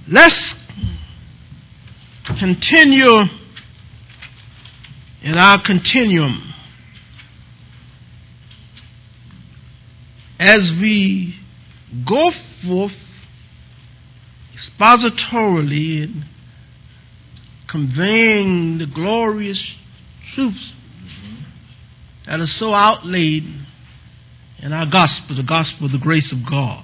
Let's continue in our continuum as we go forth expositorily in conveying the glorious truths that are so outlaid in our gospel, the gospel of the grace of God.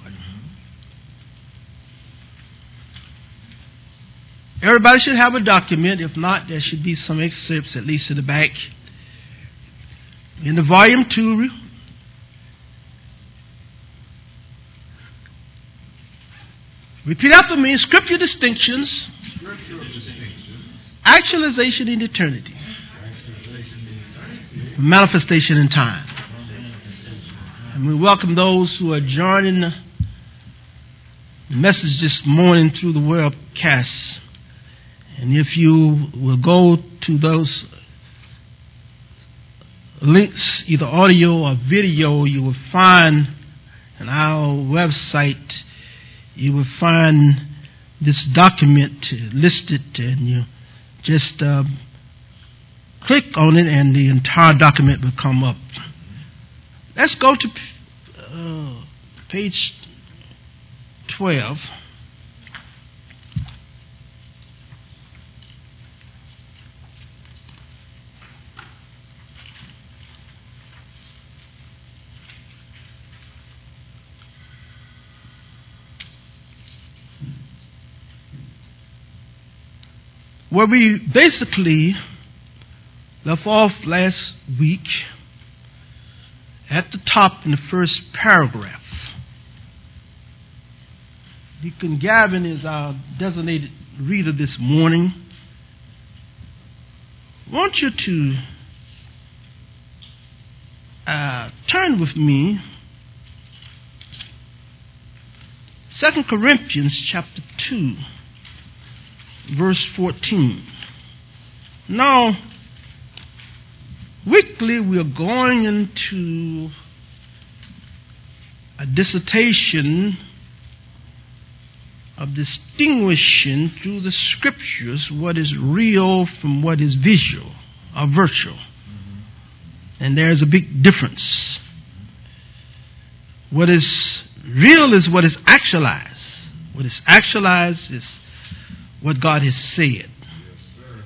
Everybody should have a document. If not, there should be some excerpts, at least in the back. In the volume 2, repeat after me. Scripture distinctions. Actualization in eternity. Manifestation in time. And we welcome those who are joining the message this morning through the webcast. And if you will go to those links, either audio or video, you will find on our website, you will find this document listed, and you just click on it and the entire document will come up. Let's go to page 12. Where we basically left off last week at the top in the first paragraph. Deacon Gavin is our designated reader this morning. I want you to turn with me 2 Corinthians chapter 2. Verse 14. Now, weekly we are going into a dissertation of distinguishing through the scriptures what is real from what is visual or virtual. And there's a big difference. What is real is what is actualized. What is actualized is what God has said. Yes, sir.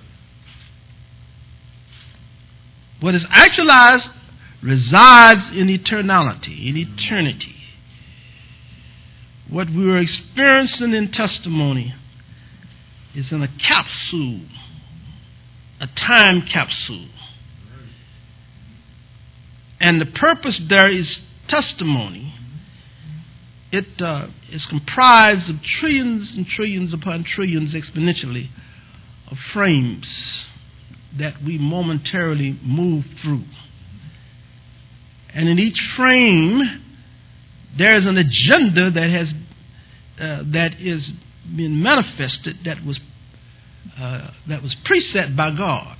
What is actualized resides in eternality, in eternity. What we are experiencing in testimony is in a capsule, a time capsule. And the purpose there is testimony. It is comprised of trillions and trillions upon trillions exponentially of frames that we momentarily move through. And in each frame, there is an agenda that is being manifested that was preset by God.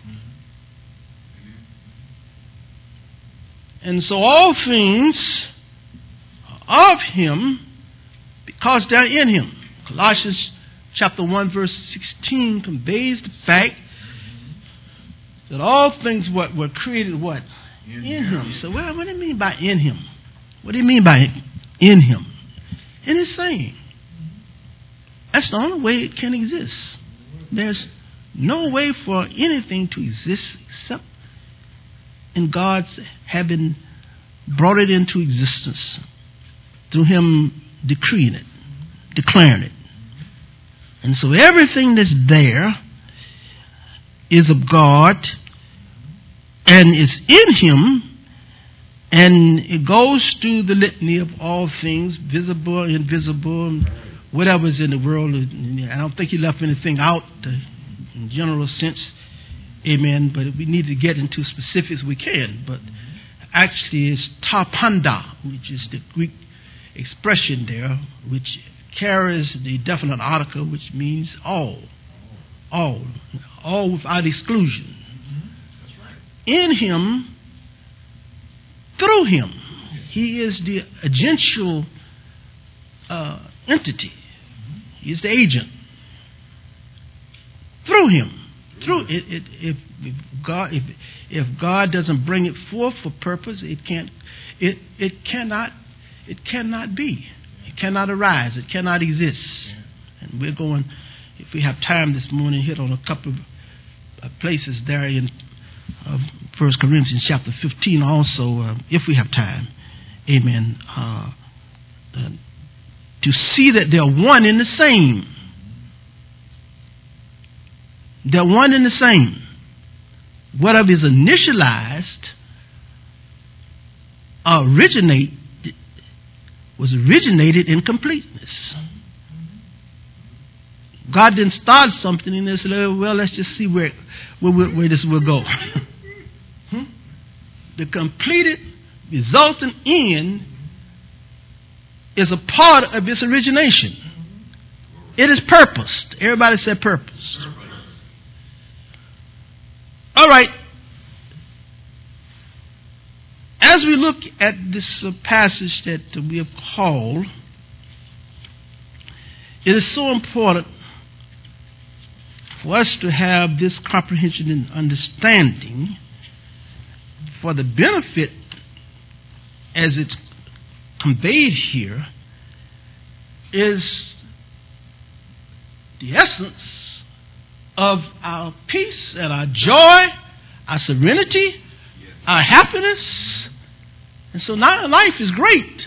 And so all things are of Him because they're in Him. Colossians chapter 1 verse 16 conveys the fact that all things were created what? In Him. So what do you mean by in Him? What do you mean by in Him? And it's saying that's the only way it can exist. There's no way for anything to exist except in God's having brought it into existence through Him decreeing it, declaring it. And so everything that's there is of God and is in Him, and it goes through the litany of all things, visible, invisible, whatever is in the world. I don't think He left anything out in general sense. Amen. But if we need to get into specifics, we can. But actually it's tapanda, which is the Greek expression there, which carries the definite article, which means all without exclusion. That's right. In Him, through Him, He is the agential entity. He is the agent. through him. Through it, if God doesn't bring it forth for purpose, it cannot be. It cannot arise. It cannot exist. And we're going, if we have time this morning, hit on a couple of places there in 1 Corinthians chapter 15 also, if we have time. Amen. To see that they're one in the same. They're one in the same. Whatever is initialized was originated in completeness. God didn't start something and they said, well, let's just see where this will go. The completed, resulting end is a part of its origination. It is purposed. Everybody said purposed. All right. As we look at this passage that we have called, it is so important for us to have this comprehension and understanding for the benefit as it's conveyed here is the essence of our peace and our joy, our serenity, our happiness. And so now life is great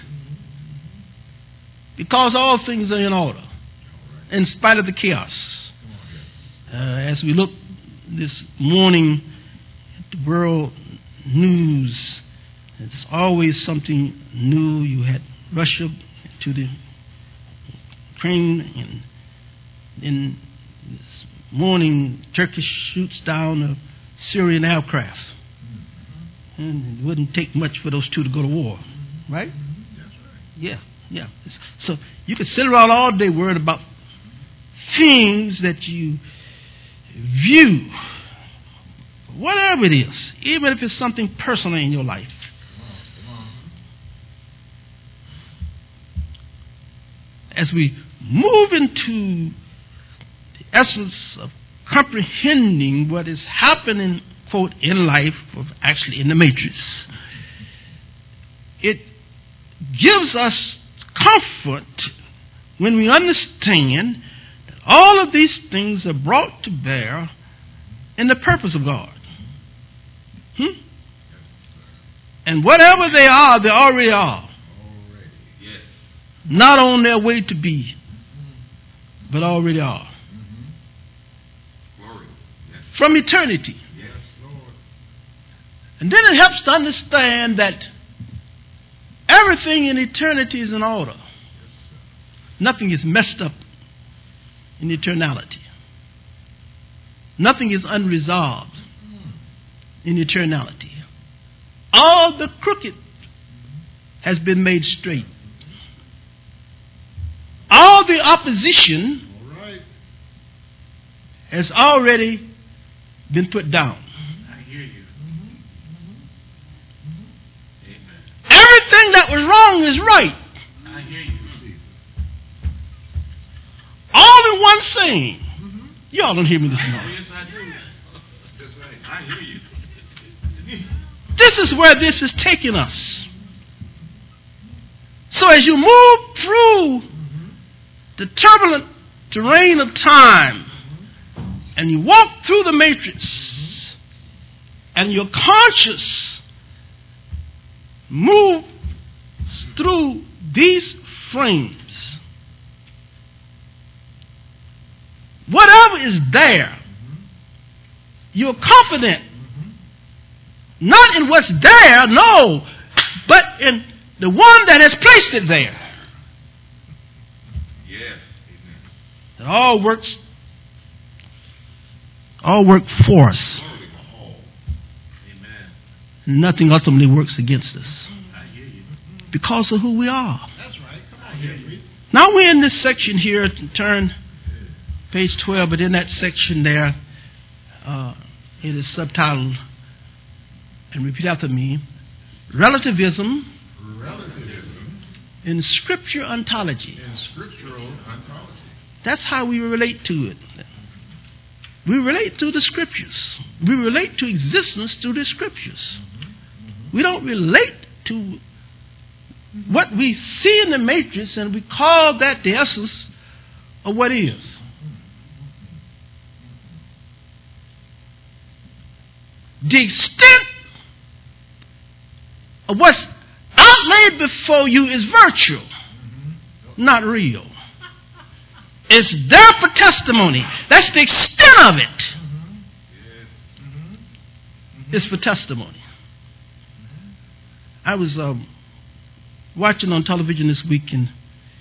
because all things are in order in spite of the chaos. As we look this morning at the world news, it's always something new. You had Russia to the Ukraine, and then this morning Turkey shoots down a Syrian aircraft. And it wouldn't take much for those two to go to war, right? That's right. Yeah. So you can sit around all day worried about things that you view, whatever it is, even if it's something personal in your life. As we move into the essence of comprehending what is happening, quote, in life, or actually in the matrix, it gives us comfort when we understand that all of these things are brought to bear in the purpose of God. And whatever they are, they already are. Not on their way to be, but already are. From eternity. And then it helps to understand that everything in eternity is in order. Nothing is messed up in eternality. Nothing is unresolved in eternality. All the crooked has been made straight. All the opposition has already been put down. I hear you. Everything that was wrong is right. I hear you. All in one saying. Y'all don't hear me this morning. Yes, I do. That's right. I hear you. This is where this is taking us. So as you move through the turbulent terrain of time and you walk through the matrix and your conscience moves through these frames, whatever is there, you're confident not in what's there, no, but in the one that has placed it there. Yes. It all works for us. Amen. Nothing ultimately works against us I hear you. because of who we are. That's right. Come on, hear you. Now we're in this section here, turn page 12, but in that section there, it is subtitled, and repeat after me, Relativism in Scripture Ontology. In scriptural ontology. That's how we relate to it. We relate to the Scriptures. We relate to existence through the Scriptures. We don't relate to what we see in the matrix, and we call that the essence of what is. The extent of what's outlaid before you is virtual, not real. It's there for testimony. That's the extent of it. It's for testimony. I was watching on television this week, and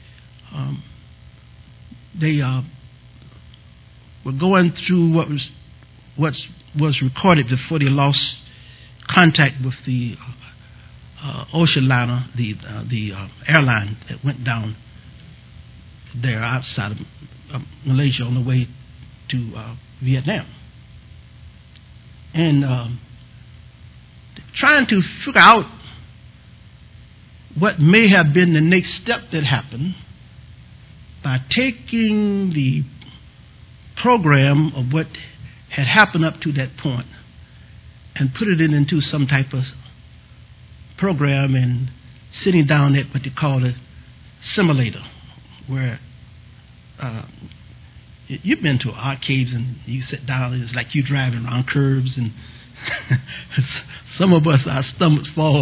they were going through what was recorded before they lost contact with the ocean liner, the airline that went down there outside of Malaysia on the way to Vietnam. And trying to figure out what may have been the next step that happened by taking the program of what had happened up to that point and put it into some type of program and sitting down at what they call a simulator, where you've been to arcades and you sit down and it's like you driving around curves, and some of us, our stomachs fall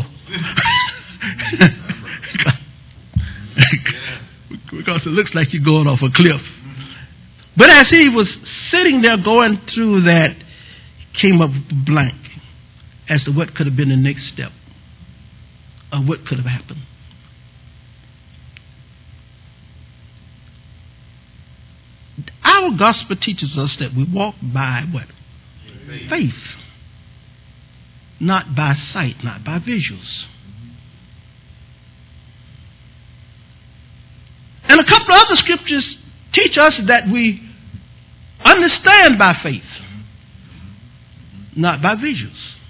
because it looks like you're going off a cliff. But as he was sitting there going through that, he came up blank as to what could have been the next step of what could have happened. Our gospel teaches us that we walk by what? Faith. Not by sight, not by visuals. And a couple of other scriptures teach us that we understand by faith, not by visuals.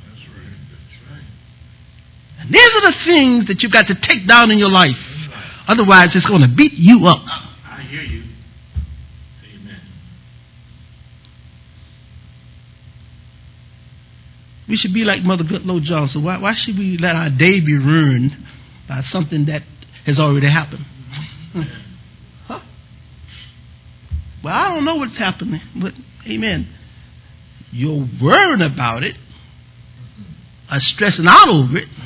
And these are the things that you've got to take down in your life. Otherwise, it's going to beat you up. I hear you. Amen. We should be like Mother Goodlow Johnson. Why should we let our day be ruined by something that has already happened? Huh? Well, I don't know what's happening, but amen. You're worrying about it, or stressing out over it,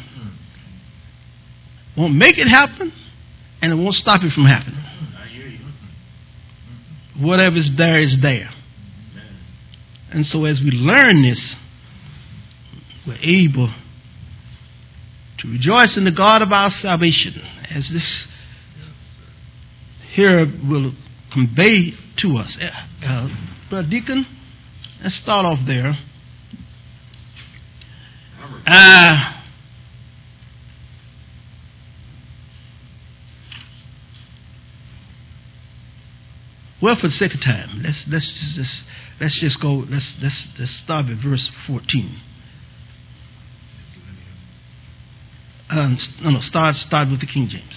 won't make it happen, and it won't stop it from happening. I hear you. Whatever's there is there. And so as we learn this, we're able to rejoice in the God of our salvation, as this here will convey to us. Brother Deacon, let's start off there. Well, for the sake of time, let's just go. Let's start at verse 14. Start with the King James.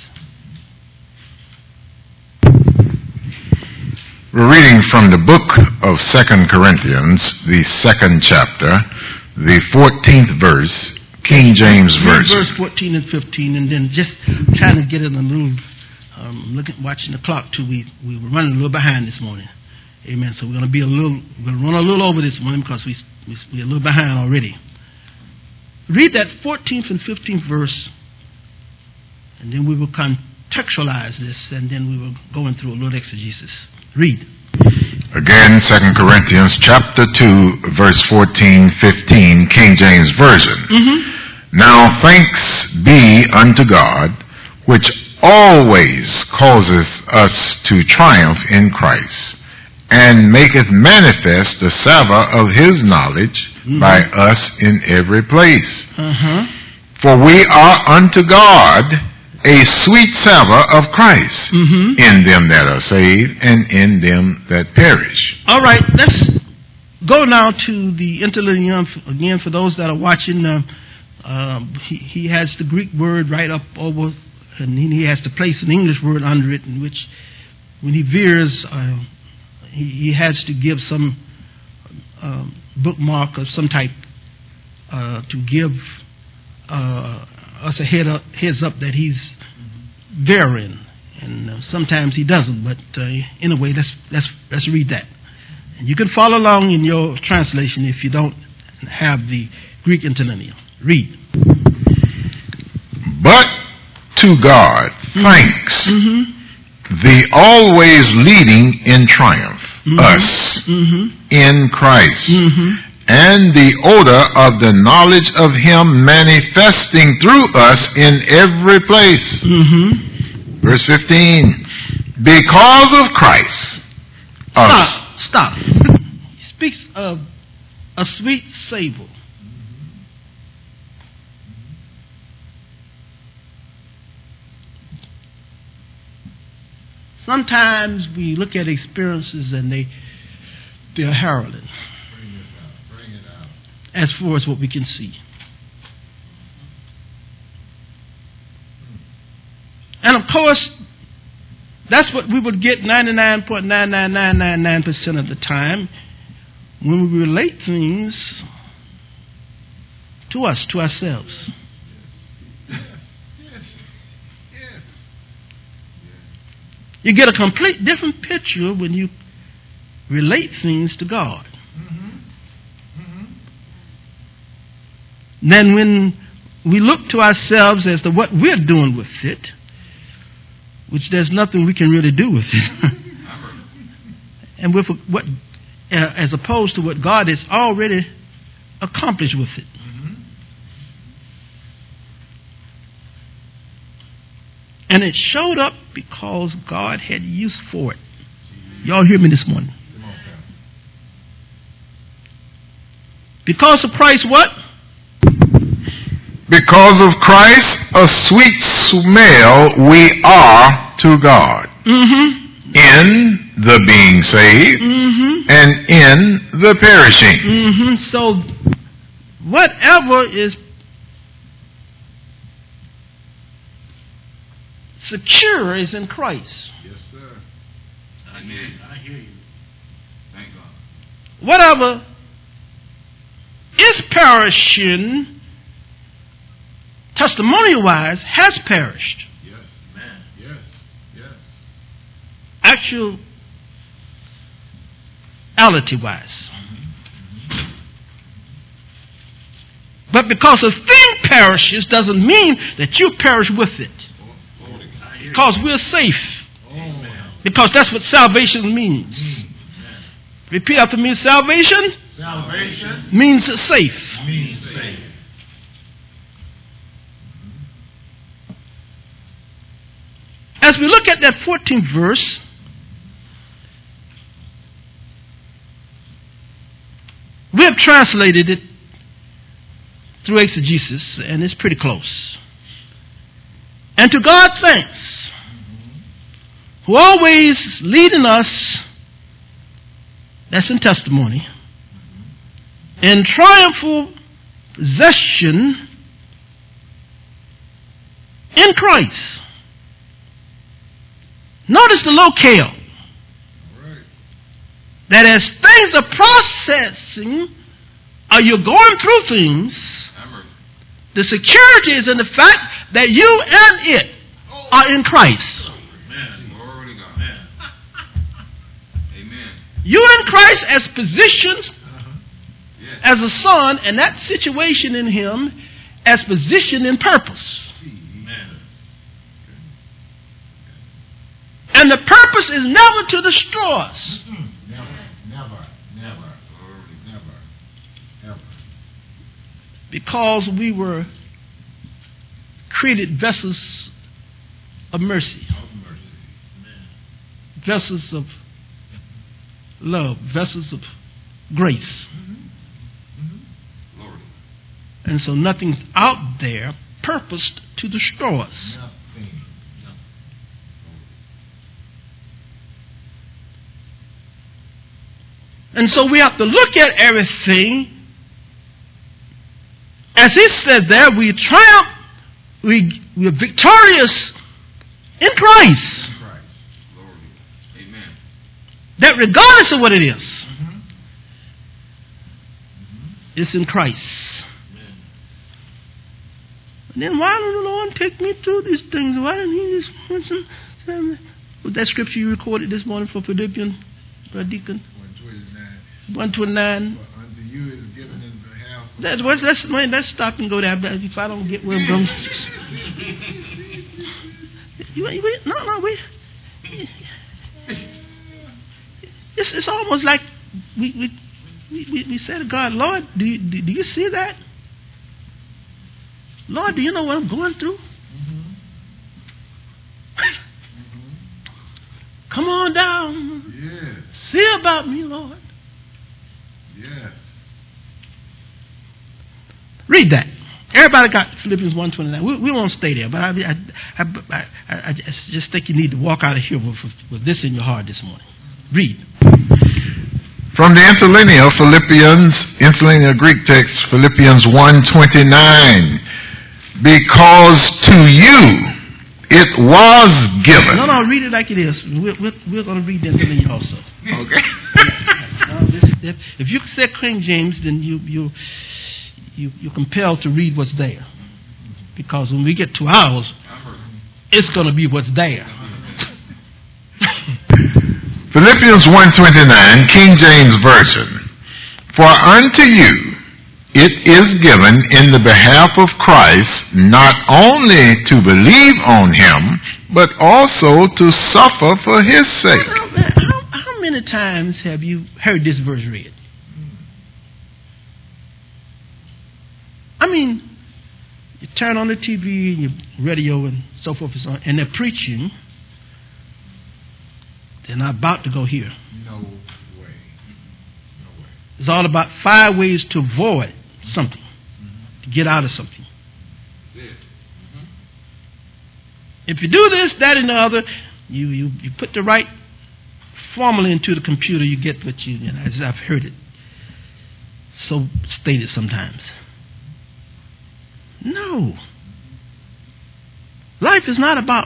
We're reading from the book of 2 Corinthians, the 2nd chapter, the 14th verse, King James Version. Verse 14 and 15, and then just trying to get in a little, watching the clock too. We were running a little behind this morning. Amen. So we're going to run a little over this morning because we're a little behind already. Read that 14th and 15th verse, and then we will contextualize this, and then we will go into a little exegesis. Read. Again, 2 Corinthians chapter 2, verse 14, 15, King James Version. Mm-hmm. Now thanks be unto God, which always causeth us to triumph in Christ, and maketh manifest the savour of his knowledge by us in every place. For we are unto God a sweet savour of Christ in them that are saved and in them that perish. All right, let's go now to the interlinear again for those that are watching. He has the Greek word right up over, and he has to place an English word under it, in which when he veers, he has to give some bookmark of some type to give us a heads up that he's varying, and sometimes he doesn't. But anyway, let's read that. And you can follow along in your translation if you don't have the Greek interlinear. Read. But to God, thanks, the always leading in triumph, us, in Christ, and the odor of the knowledge of Him manifesting through us in every place. Verse 15, because of Christ. Stop. He speaks of a sweet savor. Sometimes we look at experiences and they're heralding. Bring it out. As far as what we can see. And of course, that's what we would get 99.99999% of the time when we relate things to us, to ourselves. You get a complete different picture when you relate things to God. Then when we look to ourselves as to what we're doing with it, which there's nothing we can really do with it, and with what, as opposed to what God has already accomplished with it. And it showed up because God had use for it. Y'all hear me this morning? Because of Christ, what? Because of Christ, a sweet smell we are to God. In the being saved and in the perishing. So whatever is secure is in Christ. Yes, sir. Amen. I hear you. Thank God. Whatever is perishing, testimony-wise, has perished. Yes, man. Yes, yes. Actuality-wise. But because a thing perishes doesn't mean that you perish with it. Because we're safe. Because that's what salvation means. Repeat after me. Salvation means safe. As we look at that 14th verse, we have translated it through exegesis, and it's pretty close. And to God thanks, who always leading us, that's in testimony, in triumphal possession in Christ. Notice the locale. That as things are processing, or you're going through things, the security is in the fact that you and it are in Christ. You in Christ as positioned as a son, and that situation in Him as positioned in purpose. And the purpose is never to destroy us. Never. Because we were created vessels of mercy. Vessels of love. Vessels of grace. And so nothing's out there purposed to destroy us. And so we have to look at everything. As it said there, we triumph, we are victorious in Christ. That regardless of what it is. It's in Christ. And then why did the Lord take me through these things? Why didn't He just mention with that scripture you recorded this morning for Philippians, Brother Deacon? 129. Unto you is given in behalf of Let's stop and go there. If I don't get where I'm going. No, wait. It's almost like we say to God, Lord, do you see that? Lord, do you know what I'm going through? Come on down. Yes. See about me, Lord. Yes. Read that. Everybody got Philippians 1:29. We won't stay there, but I just think you need to walk out of here with this in your heart this morning. Read. From the interlinear Greek text, Philippians 1:29. Because to you it was given. No, read it like it is. We're going to read the interlinear also. Okay. If you say King James, then you're compelled to read what's there. Because when we get to ours, it's going to be what's there. Philippians 1:29, King James Version. For unto you it is given in the behalf of Christ not only to believe on Him, but also to suffer for His sake. How many times have you heard this verse read? I mean, you turn on the TV, your radio and so forth and so on, and they're preaching. They're not about to go here. No way. It's all about 5 ways to avoid something, to get out of something. If you do this, that, and the other, you put the right formula into the computer, you get what you know. I've heard it so stated sometimes. No. Life is not about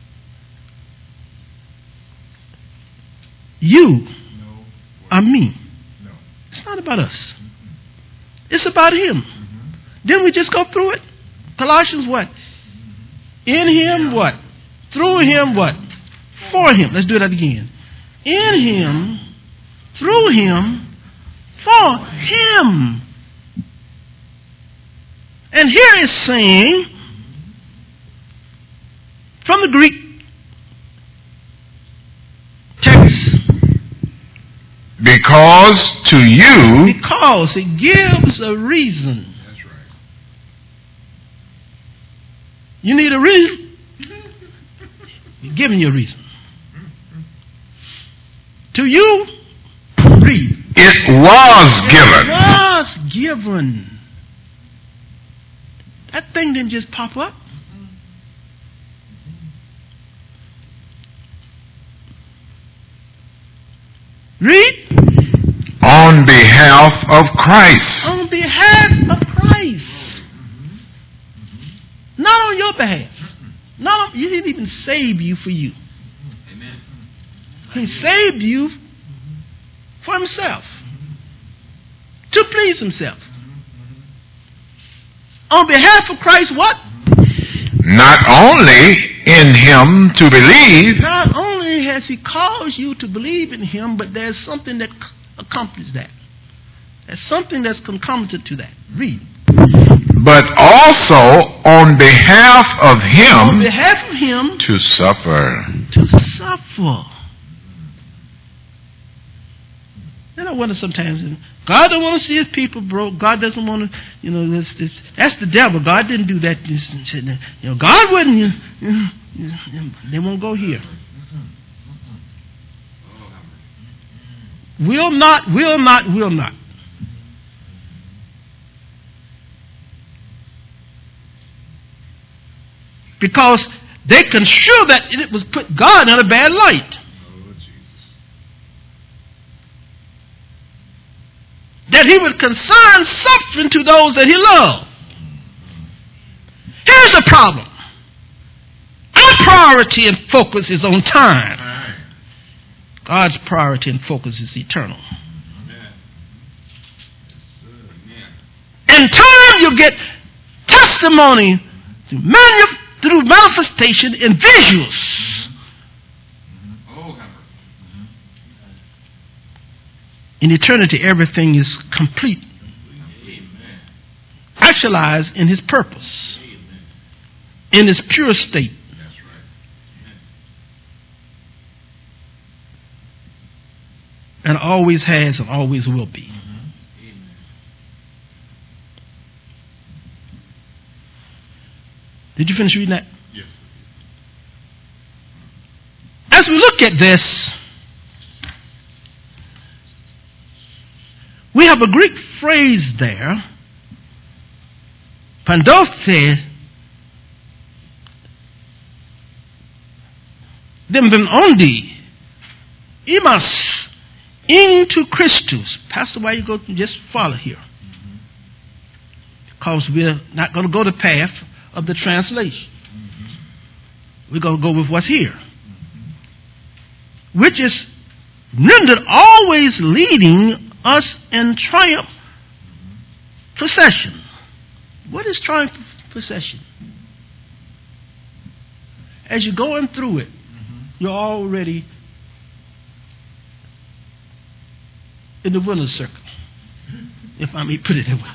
you or me. It's not about us. It's about Him. Didn't we just go through it? Colossians what? In Him what? Through Him what? For Him. Let's do that again. In Him, through Him, for Him. And here is saying, from the Greek text, because to you, because it gives a reason. That's right. You need a reason? He's giving you a reason. To you, read. It was given. It was given. That thing didn't just pop up. Read. On behalf of Christ. On behalf of Christ. Not on your behalf. He didn't even save you for you. Amen. He saved you for Himself. To please Himself. On behalf of Christ, what? Not only in Him to believe. Not only has He caused you to believe in Him, but there's something that accomplishes that. There's something that's concomitant to that. Read. But also on behalf of Him. On behalf of Him. To suffer. To suffer. And I wonder sometimes, God don't want to see His people broke. God doesn't want to, that's the devil. God didn't do that. God wouldn't, they won't go here. Will not. Because they construe that it was put God in a bad light. That He would consign suffering to those that He loved. Here's the problem. Our priority and focus is on time. God's priority and focus is eternal. then you get testimony through manifestation in visuals. In eternity, everything is complete, actualized in His purpose, in its pure state. And always has and always will be. Did you finish reading that? Yes. As we look at this, we have a Greek phrase there, Pandothe, Dimvenondi, Imas, into Christus. Pastor, why you go just follow here? Because we're not going to go the path of the translation. We're going to go with what's here. Which is rendered always leading us in triumph procession. What is triumph procession? As you're going through it, you're already in the winner's circle, if I may put it that way.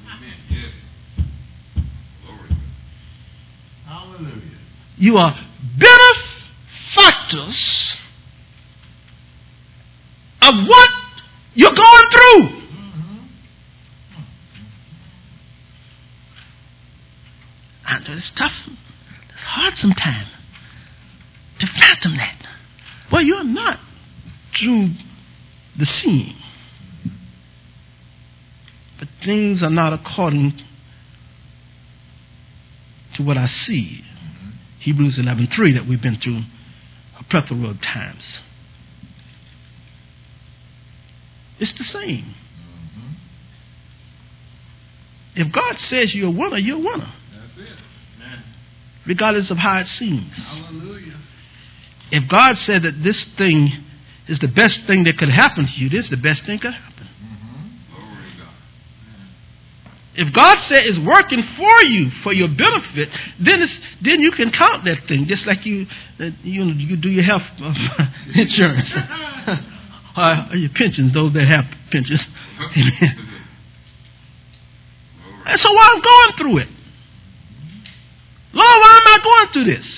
Hallelujah. You are benefactors of what you're going through. I know it's tough. It's hard sometimes to fathom that. Well, you're not through the seeing. But things are not according to what I see. Hebrews 11:3 that we've been through a plethora of times. It's the same. If God says you're a winner, you're a winner. That's it. Man. Regardless of how it seems. Hallelujah. If God said that this thing is the best thing that could happen to you, this is the best thing that could happen. Glory to God. If God said it's working for you, for your benefit, then you can count that thing, just like you do your health insurance. Your pensions, those that have pensions. And so while I'm going through it, Lord, why am I going through this?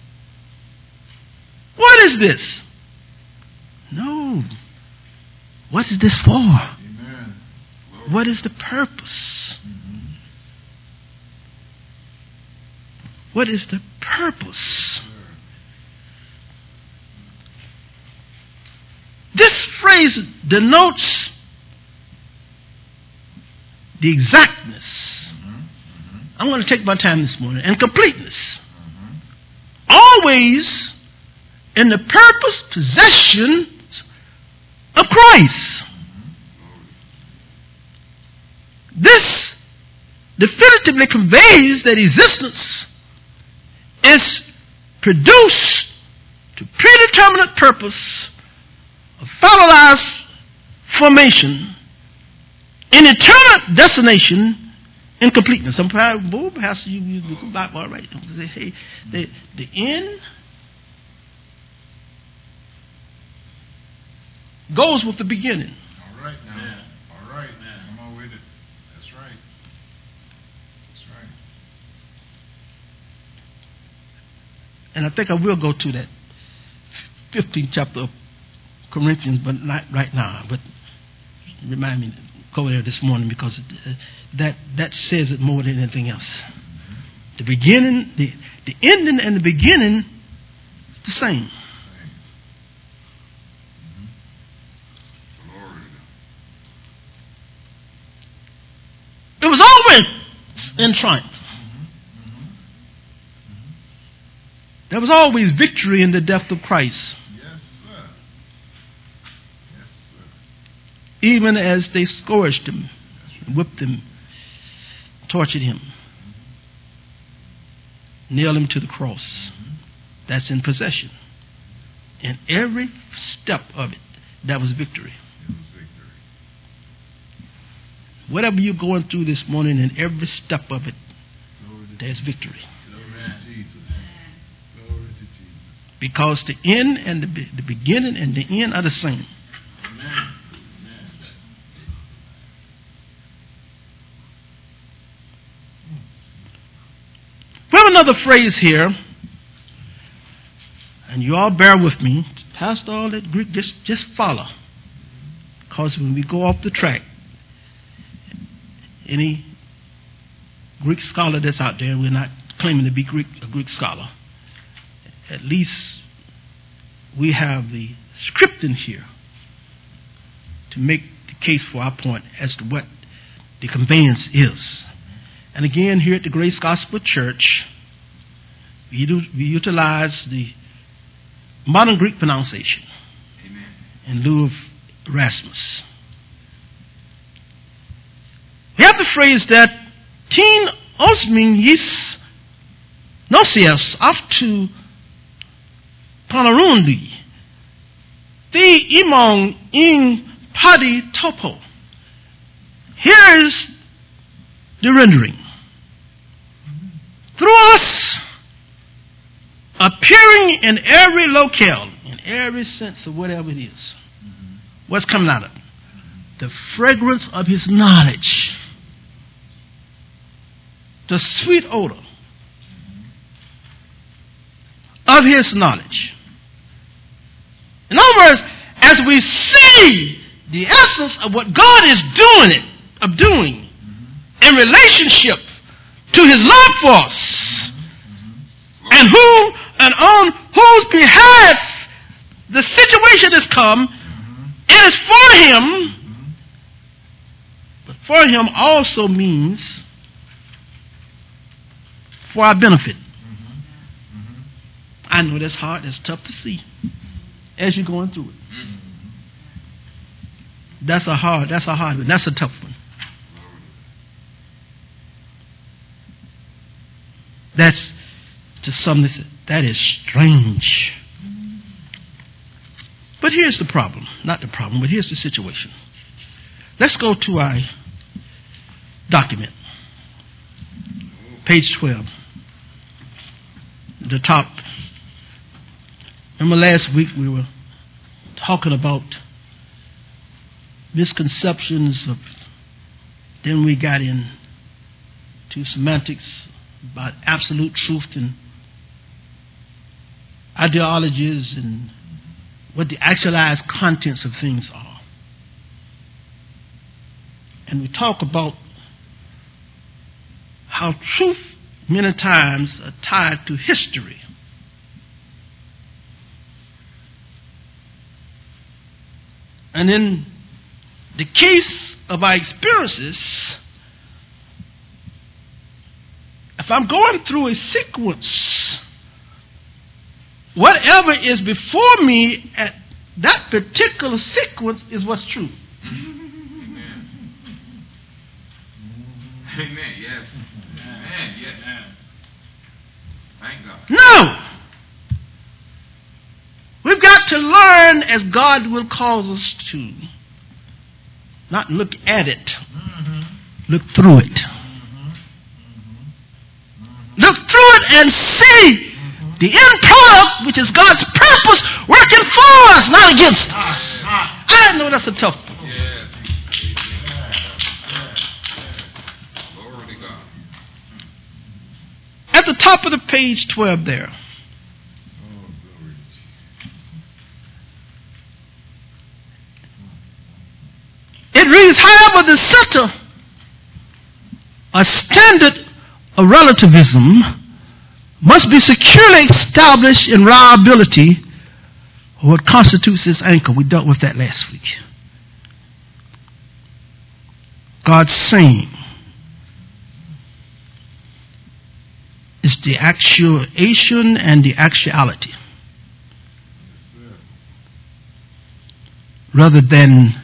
What is this? No. What is this for? Amen. What is the purpose? What is the purpose? This phrase denotes the exactness. I'm going to take my time this morning. And completeness. Always in the purpose, possession of Christ. This definitively conveys that existence is produced to predeterminate purpose of finalized formation in eternal destination in completeness. Some pastor, you go back, all right. Hey, the end goes with the beginning. All right now. Yeah. All right. Come on with it. That's right. That's right. And I think I will go to that 15th chapter of Corinthians, but not right now. But remind me to go there this morning, because that says it more than anything else. The beginning, the ending and the beginning is the same. It was always in triumph. There was always victory in the death of Christ. Yes, sir. Yes, sir. Even as they scourged him, whipped him, tortured him, nailed him to the cross. That's in possession. And every step of it, that was victory. It was victory. whatever you're going through this morning, in every step of it, there's victory. Because the end and the beginning and the end are the same. We have another phrase here, and you all bear with me. Past all that Greek, just follow. Because when we go off the track, any Greek scholar that's out there, we're not claiming to be a Greek scholar. At least we have the scripting here to make the case for our point as to what the conveyance is. And again, here at the Grace Gospel Church, we utilize the modern Greek pronunciation. Amen. In lieu of Erasmus. We have the phrase that tin osmin yis nosias aftu panarundi the imong in padi topo. Here is the rendering. Through us, appearing in every locale, in every sense of whatever it is. What's coming out of it? The fragrance of His knowledge. The sweet odor of His knowledge. In other words, as we see the essence of what God is doing in relationship to His love for us, and on whose behalf the situation has come, it is for Him, but for Him also means for our benefit. I know that's hard, that's tough to see as you're going through it. That's a hard one, that's a tough one. That's to some that is strange. But here's the problem. Not the problem, but here's the situation. Let's go to our document. Page 12. The top. Remember last week we were talking about misconceptions of, then we got into semantics about absolute truth and ideologies and what the actualized contents of things are. And we talk about how truth many times are tied to history. And in the case of our experiences, if I'm going through a sequence, whatever is before me at that particular sequence is what's true. Amen. Amen. Yes. Amen. Yes. Thank God. No! We've got to learn as God will cause us to. Not look at it. Look through it. Look through it and see the end product, which is God's purpose, working for us, not against us. I know that's a tough one. Yes. Glory to God. At the top of the page 12 there. It reads, however, the center, a standard of relativism, must be securely established in reliability, or what constitutes its anchor. We dealt with that last week. God's saying is the actuation and the actuality, rather than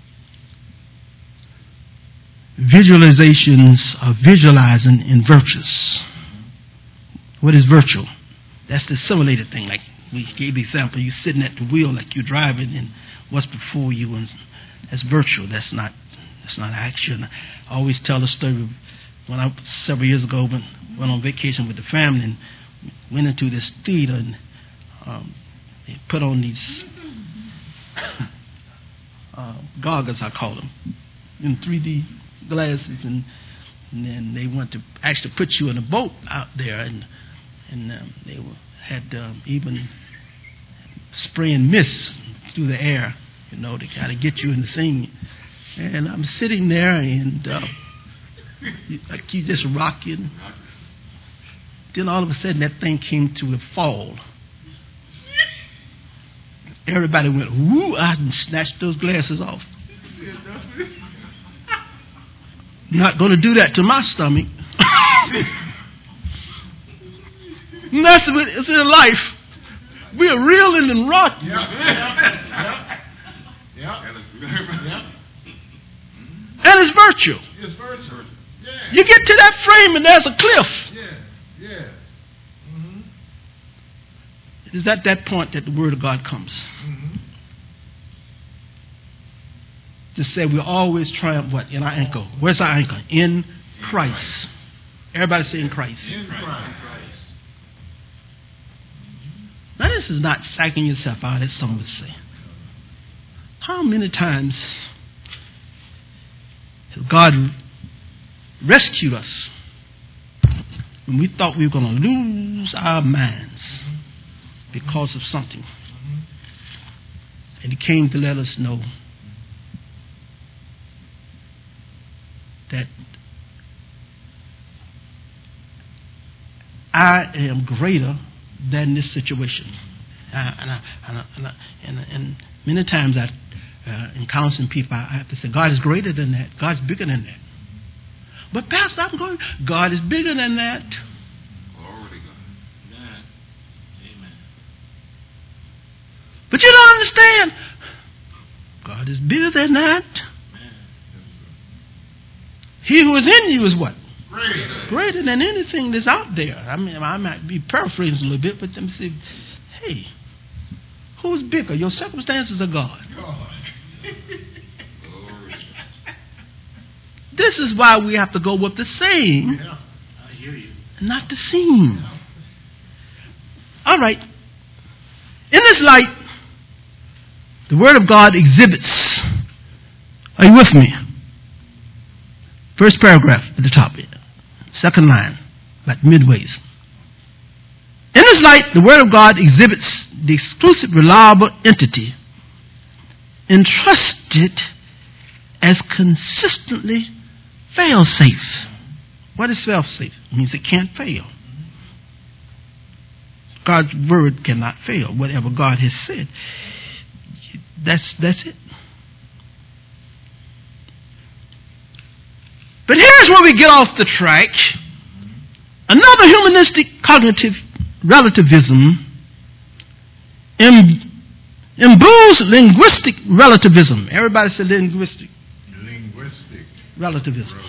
visualizations of visualizing in virtues. What is virtual? That's the simulated thing. Like we gave the example, you're sitting at the wheel like you're driving and what's before you, and that's virtual. That's not It's not action. I always tell the story when I several years ago went on vacation with the family and went into this theater and they put on these goggles, I call them, in 3D glasses, and then they want to actually put you in a boat out there, and they had even spraying mist through the air, to kind of get you in the scene. And I'm sitting there, and like you just rocking. Then all of a sudden, that thing came to a fall. Everybody went, whoo! I snatched those glasses off. Not going to do that to my stomach. And that's it's in life. We are reeling and rocking. And it's virtual. It's virtual. Yeah. You get to that frame and there's a cliff. Yeah. Mm-hmm. It is at that point that the Word of God comes. Mm-hmm. To say we always triumph what? In our anchor. Where's our anchor? In Christ. Everybody say in Christ. In Christ. Now this is not psyching yourself out, as some would say. How many times has God rescued us when we thought we were going to lose our minds because of something? And He came to let us know that I am greater than this situation. And many times in counseling people, I have to say, God is greater than that. God's bigger than that. But Pastor, I'm going, God is bigger than that. Glory to God. Yeah. Amen. But you don't understand. God is bigger than that. He who is in you is what? Greater than anything that's out there. I mean, I might be paraphrasing a little bit, but let me say, hey, who's bigger, your circumstances or God? This is why we have to go with the saying, I hear you. not the seeing. All right. In this light, the Word of God exhibits. Are you with me? First paragraph at the top. Second line, like midways. In this light, the Word of God exhibits the exclusive, reliable entity entrusted as consistently fail-safe. What is fail-safe? It means it can't fail. God's Word cannot fail. Whatever God has said, that's it. But here's where we get off the track. Another humanistic cognitive relativism imbues linguistic relativism. Everybody say linguistic. Linguistic Relativism.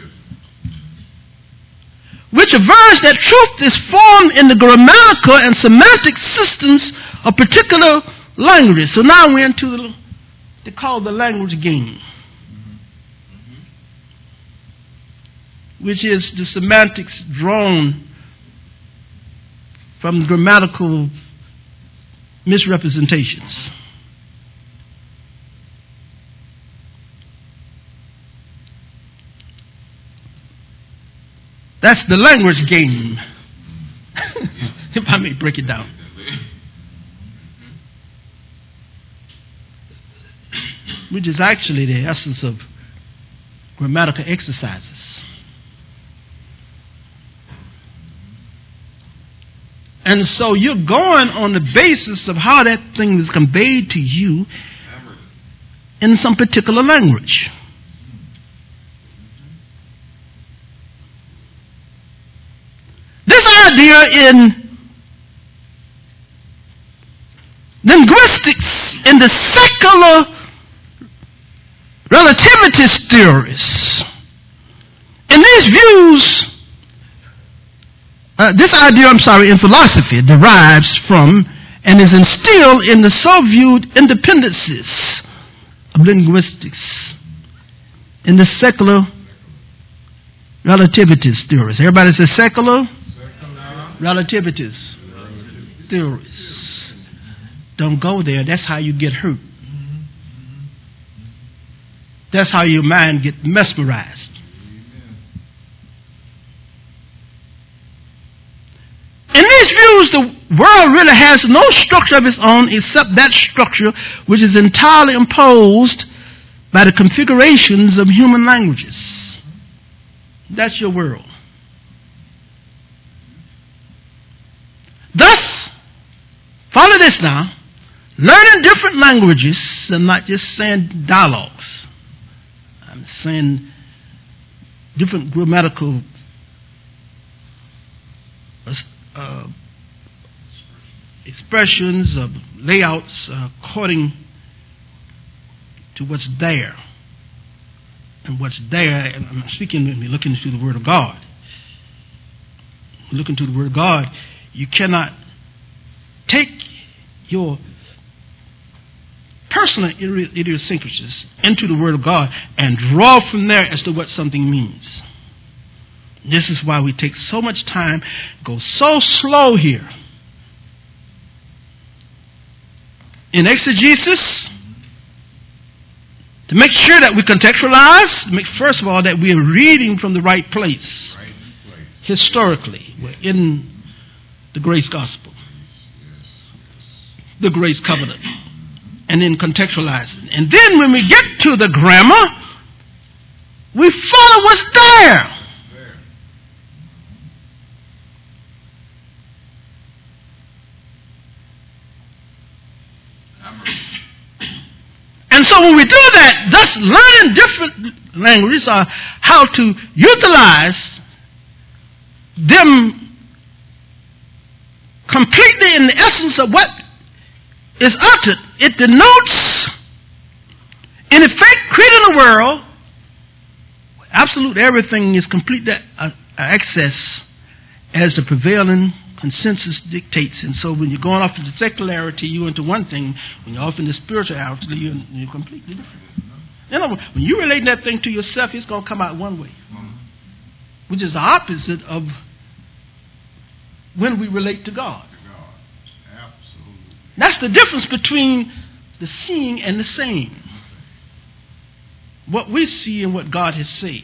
Which avers that truth is formed in the grammatical and semantic systems of particular languages. So now we're into they call the language game. Which is the semantics drawn from grammatical misrepresentations. That's the language game. If I may break it down. Which is actually the essence of grammatical exercises. And so you're going on the basis of how that thing is conveyed to you in some particular language. This idea in linguistics, in the secular relativist theorists, in these views, this idea, in philosophy derives from and is instilled in the so-viewed independencies of linguistics in the secular relativist theories. Everybody says secular relativist theories. Don't go there. That's how you get hurt. That's how your mind gets mesmerized. In these views, the world really has no structure of its own except that structure which is entirely imposed by the configurations of human languages. That's your world. Thus, follow this now, learning different languages, I'm not just saying dialogues. I'm saying different grammatical expressions of layouts according to what's there. And what's there, and I'm speaking when we're looking into the Word of God. Looking to the Word of God, you cannot take your personal idiosyncrasies into the Word of God and draw from there as to what something means. This is why we take so much time, go so slow here. In exegesis, to make sure that we contextualize, make first of all that we are reading from the right place. Historically, we're in the grace gospel, the grace covenant, and then contextualizing. And then when we get to the grammar, we follow what's there. And so when we do that, thus learning different languages are how to utilize them completely in the essence of what is uttered. It denotes, in effect, creating a world where absolute everything is complete access as the prevailing consensus dictates. And so when you're going off into secularity, you're into one thing. When you're off into spirituality, you're completely different. You know, when you relate that thing to yourself, it's going to come out one way, which is the opposite of when we relate to God. Absolutely. That's the difference between the seeing and the saying. What we see and what God has said.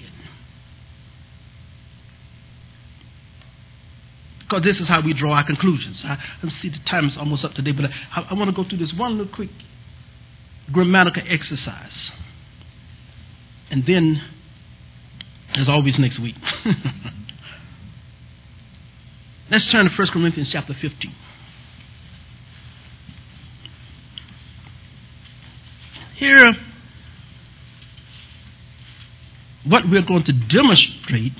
Because this is how we draw our conclusions. I see the time is almost up today, but I want to go through this one little quick grammatical exercise. And then, as always, next week. Let's turn to 1 Corinthians chapter 15. Here, what we're going to demonstrate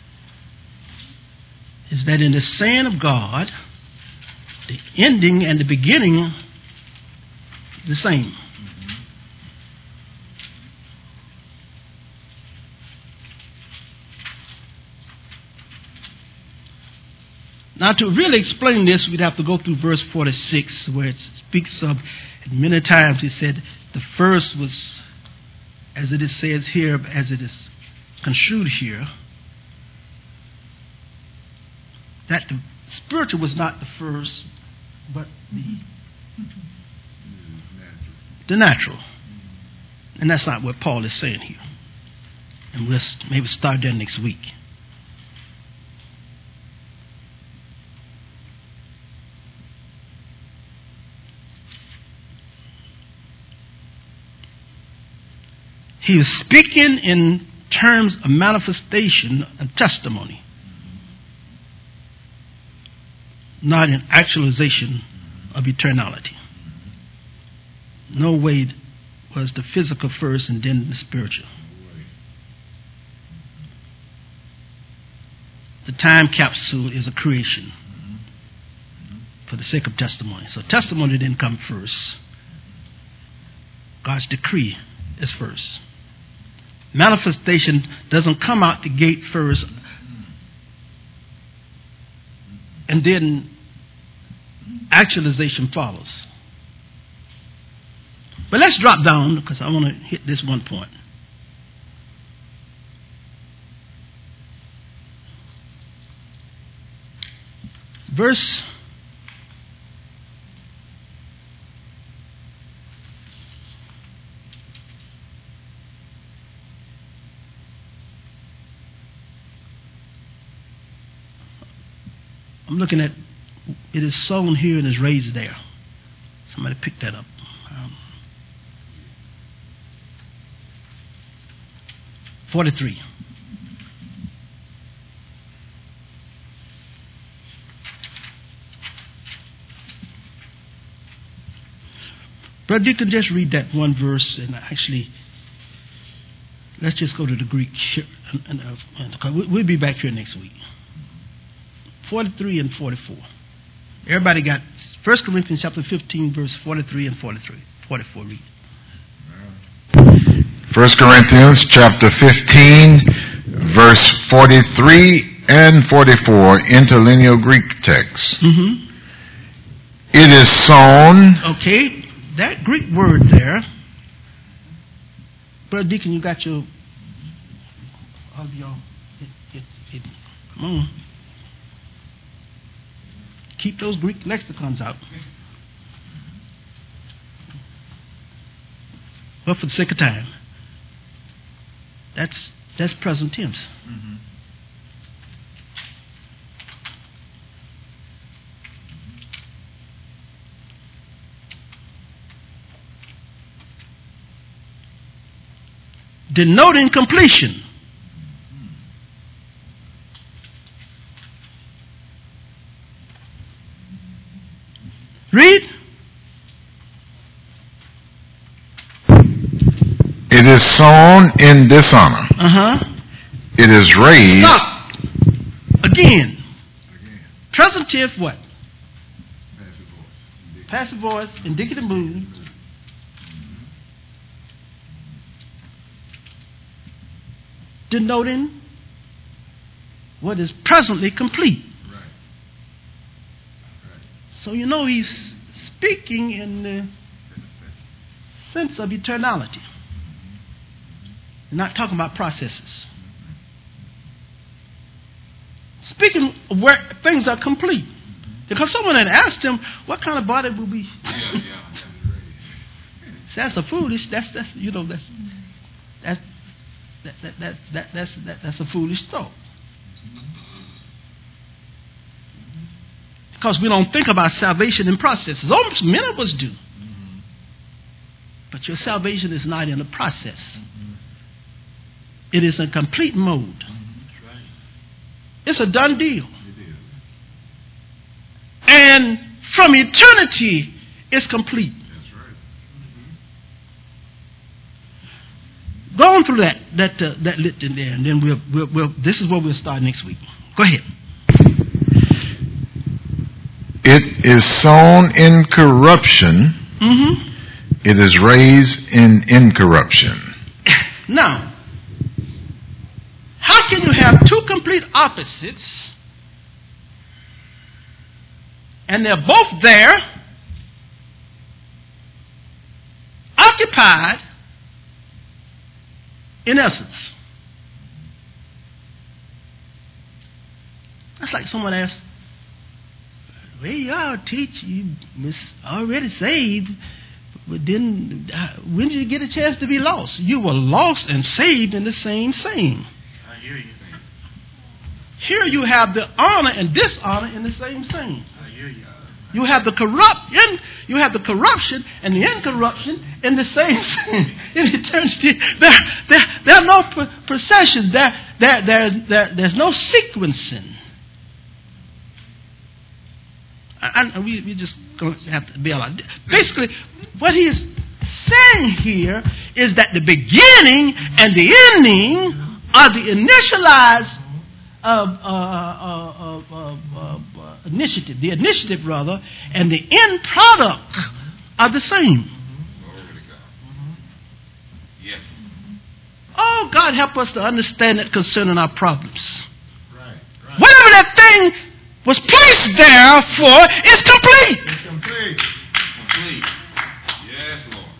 is that in the saying of God, the ending and the beginning are the same. Now, to really explain this, we'd have to go through verse 46, where it speaks of, and many times he said, the first was, as it is says here, as it is construed here, that the spiritual was not the first, but the natural. And that's not what Paul is saying here. And we'll maybe start there next week. He was speaking in terms of manifestation and testimony, not in actualization of eternality. No way was the physical first and then the spiritual. The time capsule is a creation for the sake of testimony. So testimony didn't come first. God's decree is first. Manifestation doesn't come out the gate first and then actualization follows. But let's drop down because I want to hit this one point. verse I'm looking at, it is sown here and is raised there. Somebody pick that up. 43. Brother, you can just read that one verse, and actually, let's just go to the Greek. We'll be back here next week. 43 and 44. Everybody got 1 Corinthians chapter 15, verse 43 and 43. 44, read. 1 Corinthians chapter 15, verse 43 and 44, interlinear Greek text. Mm-hmm. It is sown. Okay, that Greek word there. Brother Deacon, you got your audio. Come on. Keep those Greek lexicons out. But for the sake of time, that's present tense. Mm-hmm. Denoting completion. Read. It is sown in dishonor. It is raised. Stop. Again. Present tense what? Passive voice, indicative mood. Denoting what is presently complete. So you know he's speaking in the sense of eternality. Not talking about processes. Speaking of where things are complete. Because someone had asked him, what kind of body will be? That's a foolish. That's a foolish thought. Because we don't think about salvation in processes. Almost many of us do. But your salvation is not in a process. It is a complete mode. It's a done deal. And from eternity, it's complete. Go on through that litany there, and then we'll. This is where we'll start next week. Go ahead. It is sown in corruption. Mm-hmm. It is raised in incorruption. Now, how can you have two complete opposites, and they're both there, occupied, in essence? That's like someone asked, well, y'all teach you was already saved, but then when did you get a chance to be lost? You were lost and saved in the same saying. I hear you. Here you have the honor and dishonor in the same saying. I hear you. You have the corruption and the incorruption in the same saying. In eternity, there are no processions. There's no sequencing. We just going to have to bail out. Basically, what he is saying here is that the beginning and the ending are the initialized initiative. The initiative, rather, and the end product are the same. Yes. Oh, God, help us to understand that concerning our problems. Right. Whatever that thing was placed there for is complete. It's complete. Complete. Yes, Lord.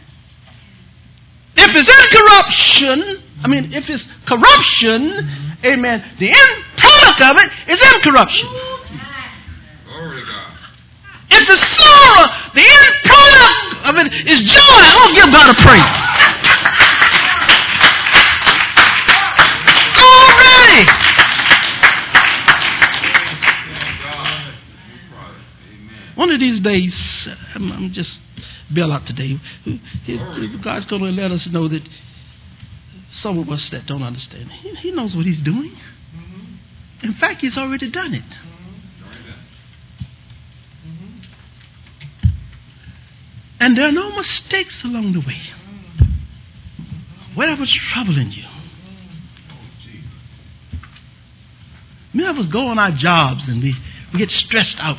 If it's corruption, amen, the end product of it is incorruption. is the sorrow. The end product of it is joy. Oh, give God a praise. Already. One of these days, I'm just bail out today. God's going to let us know that some of us that don't understand, He knows what He's doing. In fact, He's already done it. And there are no mistakes along the way. Whatever's troubling you. Many of us go on our jobs and we get stressed out.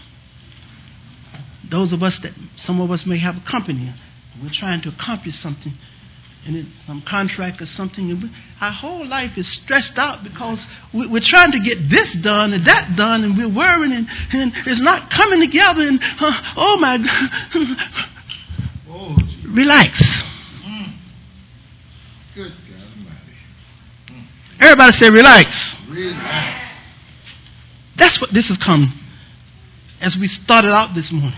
Those of us some of us may have a company. We're trying to accomplish something. And it's some contract or something. And our whole life is stressed out because we're trying to get this done and that done. And we're worrying and it's not coming together. And oh my God. Relax. Good God Almighty. Everybody say relax. Relax. That's what this has come as we started out this morning.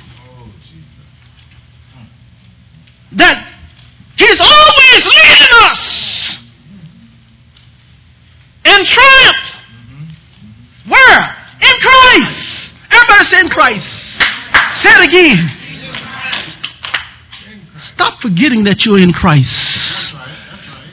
That He's always leading us in triumph. Where? In Christ. Everybody say in Christ. Say it again. Stop forgetting that you're in Christ. That's right.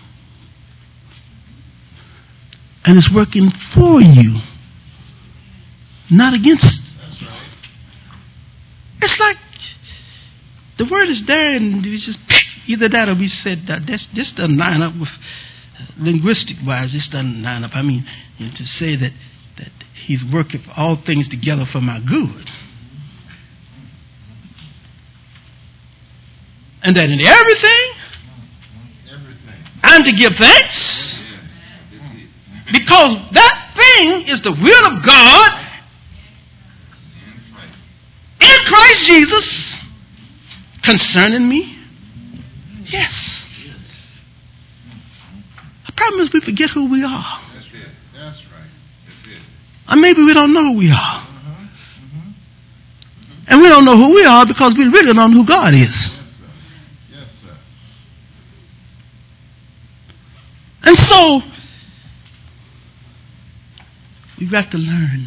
And it's working for you, not against you. That's right. It's like the word is there and it's just either that or we said that this doesn't line up with linguistic wise. This doesn't line up. I mean, to say that He's working for all things together for my good. And that in everything, I'm to give thanks. Because that thing is the will of God in Christ Jesus concerning me. Yes. The problem is we forget who we are. That's it. That's right. That's it. Or maybe we don't know who we are. And we don't know who we are because we really don't know who God is. Yes, sir. And so, we've got to learn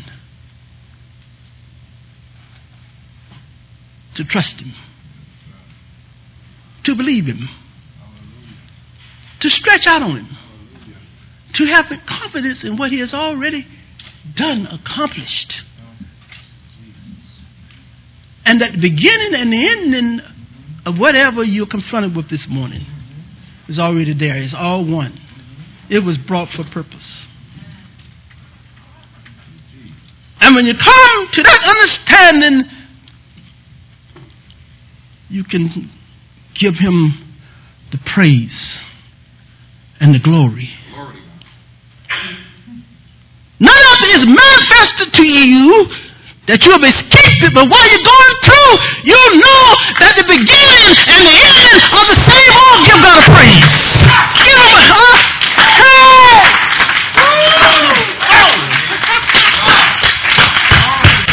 to trust Him, to believe Him, to stretch out on Him, to have confidence in what He has already done, accomplished. And that the beginning and the ending of whatever you're confronted with this morning is already there. It's all one. It was brought for purpose. And when you come to that understanding, you can give Him the praise and the glory. None of it is manifested to you that you have escaped it, but while you're going through, you know that the beginning